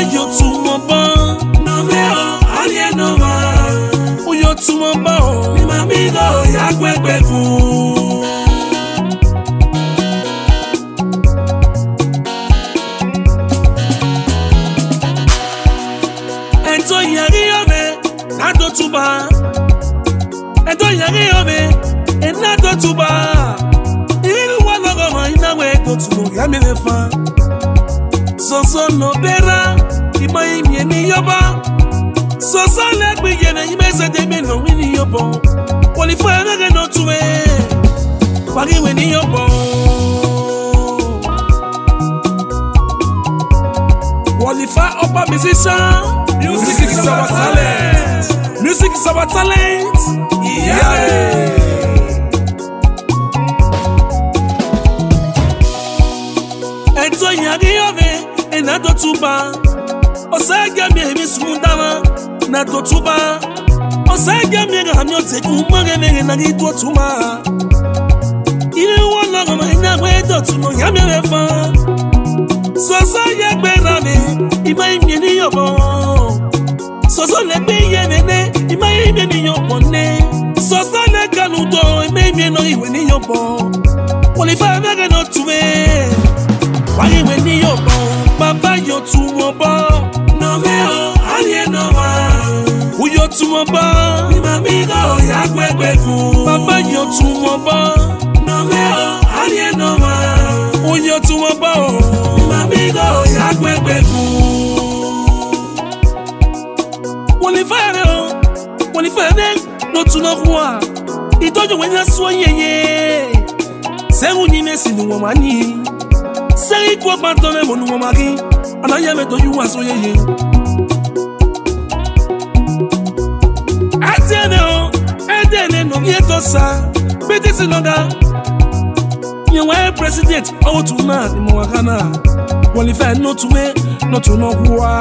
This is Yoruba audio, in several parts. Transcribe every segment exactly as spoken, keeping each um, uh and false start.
yo tu mo bon. No me o, alien no ma. O yo tu mo bon. Mi mami go ya kwekwe ku. Ento yari ome, nado tuba. Ento yari ome, nado tuba. Iru wala goma ina we go tumo ya me fa. So so no bera, ima imi ni yoba. So so le gbe yene ime se de me no wini yobo. Woli fa na no tuwe. Wagi we ni yobo. Woli fa upper musician. Music is our talent. Music is our talent. Yeah. Ento yagi ove, enado tuba. Osage mi mi sundama, nado tuba. Osage mi ga mi ote kumage me na gitu tuma. Ile wala ga ma na we do tuno ya mi refa. So so ye gbe na me, ima imi ni yobo. So so le gbe ye nene, ima imi ni yobo ne. So so le kanudo, ima imi no iwe ni yobo. Woli fa me ga no tuwe. Why when you born, Papa yo tu mo bon. No me o, alien no ma. Who yo tu mo bon? Mi mami go ya kwekwe ku. Papa yo tu mo bon. No me o, alien no ma. Who yo tu mo bon? Mi mami go ya kwekwe ku. Woli fere o, woli fere no tu no kwa. Itojo wenya so yeye. Se unyi si nu womani. Say quoi pardonne mon nom mari, on a jamais de you à soyer. Attenez, aidez non yéto ça, petit sinoga. You were president, oh to na ni mo kana. Woli fa no to me, no to no wa.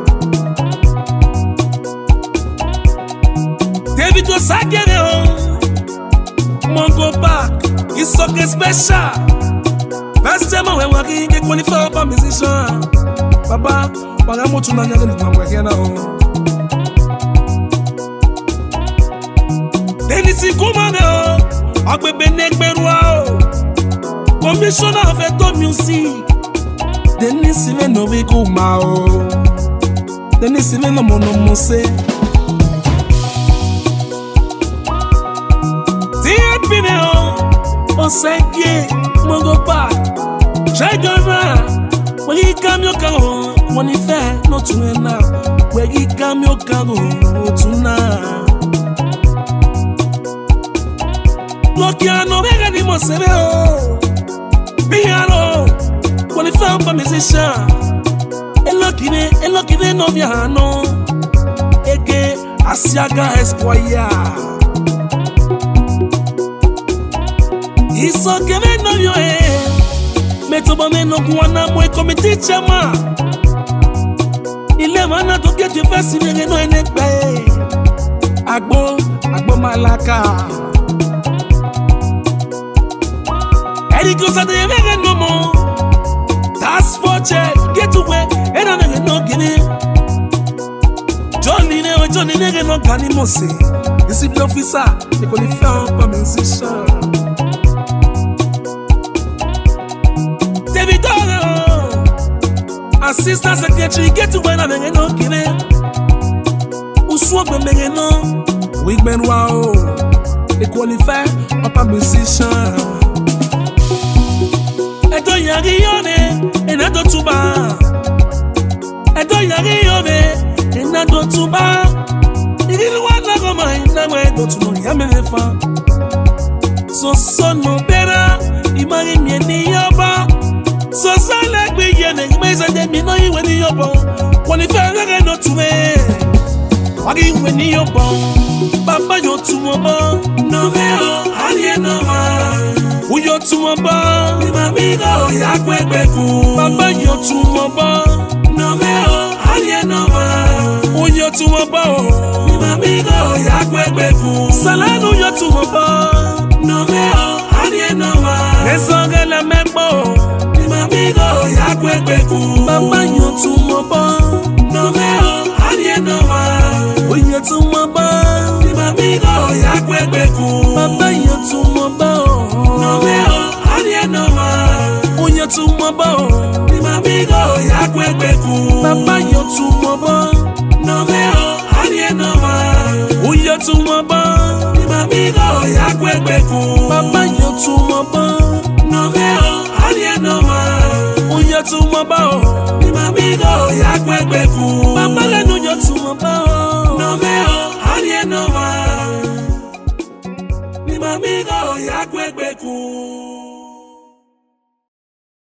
David Osagere oh, Mongo back, it's so special. First time I went working, get qualified for musician. Papa, but I'm watching on your working now. Dennis Kumano, Agbe Benek Berwao, Commissioner of Eto Music. Dennis Simeno Kumao, Dennis Simeno Monomose. Dear Pineo, Osage, Mongo back. Jagara, when he come your cargo, when he fair, not to enough. Where he come your cargo, to now. Look, you know, I got more severe. Piano, when he found a musician. And lucky, and lucky, they know Piano. Eke, Asiaga Esquire. He's so given on your head. Metobane no kuana mwe komiti chama. Ile mana to get you first in no enekbe. Agbo, agbo malaka. Eriko sa de mege no mo. That's for check, get away, and I never no gini. Johnny ne o Johnny nege no gani mose. This is the officer, they call it found for musician. Assistant Secretary, get to when I'm in no kine. Uswap me no, Wigman wow. They qualify upper musician. Edo yari yone, enado tuba. Edo yari yone, enado tuba. Irilu wala goma inagwe edo tuno yamefa. So so no bera, imari mieni yoba. So so like me yene, you may say me no you when you born. When if I get no to me, wagi when you born. Papa yo to mo born. No me o, alien no ma. Who yo to mo born? Mi mami go ya kwekwe ku. Papa yo to mo born. No me o, alien no ma. Who yo to mo born? Mi mami go ya kwekwe ku. Salanu yo to mo born. No me o, alien no ma. Nesonga la membo. Mi mami go ya kwekwe ku. Papa yo to mo born. amigo ya kwekweku. Papa yo tumoba o. No me o alienoma. Unya tumoba o. Ni amigo ya kwekweku. Papa yo tumoba. No me o alienoma. Unya tumoba. Ni amigo ya kwekweku. Papa yo tumoba. No me o alienoma. Unya tumoba o. Ni amigo ya kwekweku. Papa le no yo tumoba o. No me o alienoma. Ni amigo ya kwekweku.